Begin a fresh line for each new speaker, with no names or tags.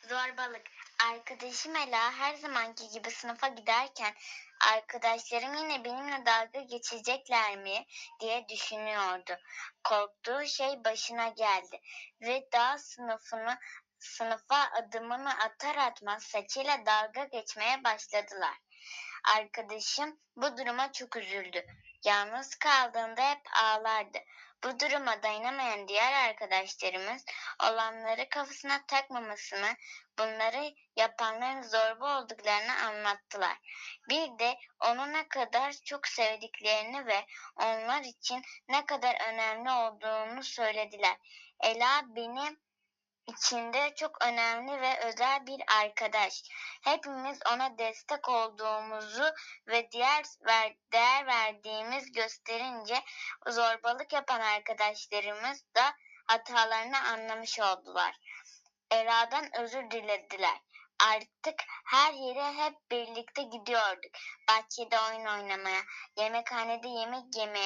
Zorbalık. Arkadaşım Ela her zamanki gibi sınıfa giderken arkadaşlarım yine benimle dalga geçecekler mi diye düşünüyordu. Korktuğu şey başına geldi ve daha sınıfa adımını atar atmaz saçıyla dalga geçmeye başladılar. Arkadaşım bu duruma çok üzüldü. Yalnız kaldığında hep ağlardı. Bu duruma dayanamayan diğer arkadaşlarımız olanları kafasına takmamasını, bunları yapanların zorba olduklarını anlattılar. Bir de onu ne kadar çok sevdiklerini ve onlar için ne kadar önemli olduğunu söylediler. Ela benim içinde çok önemli ve özel bir arkadaş. Hepimiz ona destek olduğumuzu ve değer verdiğimiz gösterince zorbalık yapan arkadaşlarımız da hatalarını anlamış oldular. Ela'dan özür dilediler. Artık her yere hep birlikte gidiyorduk. Bahçede oyun oynamaya, yemekhanede yemek yemeye,